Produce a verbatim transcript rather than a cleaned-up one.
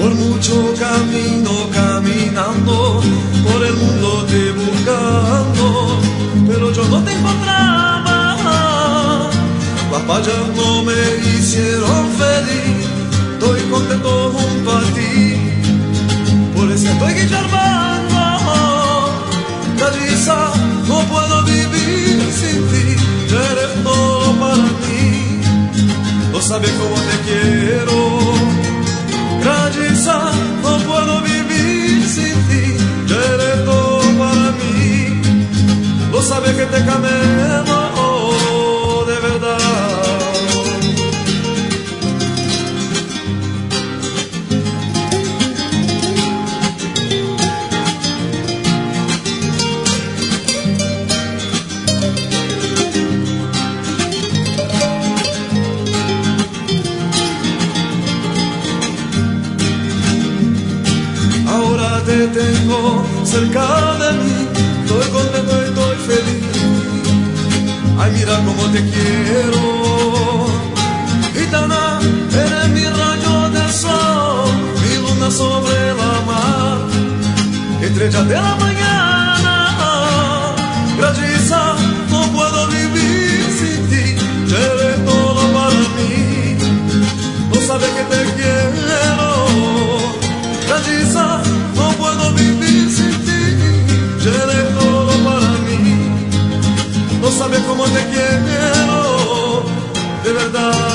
por mucho camino caminando, por el mundo te buscando, pero yo no te encontraba. Las playas no me hicieron feliz, estoy contento junto a ti, por eso estoy guillermando. Calliza, no puedo vivir sin ti, ya eres todo para mí, no sabes cómo te quiero. Calliza, no puedo vivir sin ti, ya eres todo para mí, no sabes que te camino de verdad. Te tengo cerca de mí, estoy contento y estoy feliz. Ay, mira cómo te quiero, gitana, eres mi rayo de sol, mi luna sobre la mar, estrella de la mañana. Calliza, no puedo vivir sin ti, ya eres todo para mí, no sabes que te quiero. Calliza, no puedo vivir sin ti, ya eres todo para mí, no sabes cómo te quiero, de verdad.